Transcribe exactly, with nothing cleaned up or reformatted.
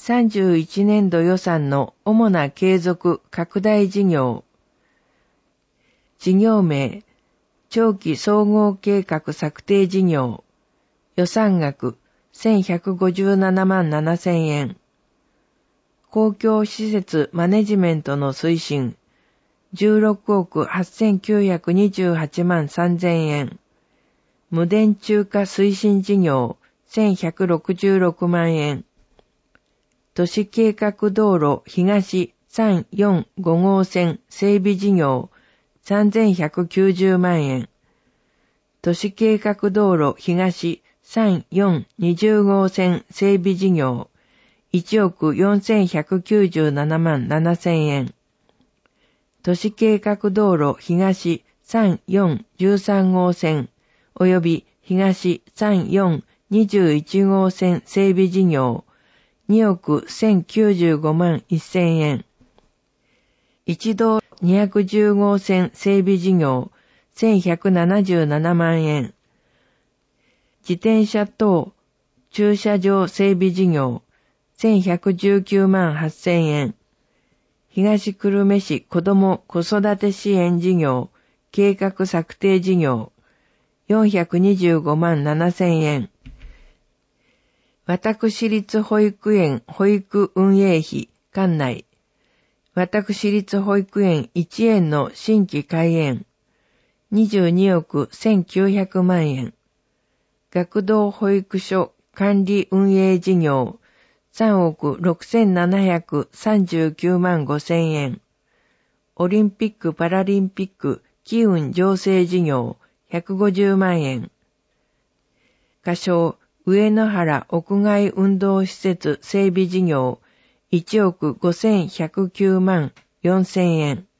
さんじゅういちねんど予算の主な継続拡大事業。事業名、長期総合計画策定事業。予算額せんひゃくごじゅうななまんななせんえん。公共施設マネジメントの推進じゅうろくおくはっせんきゅうひゃくにじゅうはちまんさんぜんえん。無電柱化推進事業せんひゃくろくじゅうろくまんえん。都市計画道路東さんよんご号線整備事業さんぜんひゃくきゅうじゅうまんえん。都市計画道路東さんよんにじゅう号線整備事業いちおくよんせんひゃくきゅうじゅうななまんななせんえん。都市計画道路東さんよんいちさん号線及び東さんよんにじゅういち号線整備事業におくせんきゅうじゅうごまんせんえん。一道にひゃくじゅう号線整備事業せんひゃくななじゅうななまんえん。自転車等駐車場整備事業せんひゃくじゅうきゅうまんはっせんえん。東久留米市子ども子育て支援事業計画策定事業よんひゃくにじゅうごまんななせんえん。私立保育園保育運営費管内私立保育園いち園の新規開園にじゅうにおくせんきゅうひゃくまんえん。学童保育所管理運営事業さんおくろくせんななひゃくさんじゅうきゅうまんごせんえん。オリンピック・パラリンピック機運醸成事業ひゃくごじゅうまんえん。仮称上野原屋外運動施設整備事業いちおくごせんひゃくきゅうまんよんせんえん。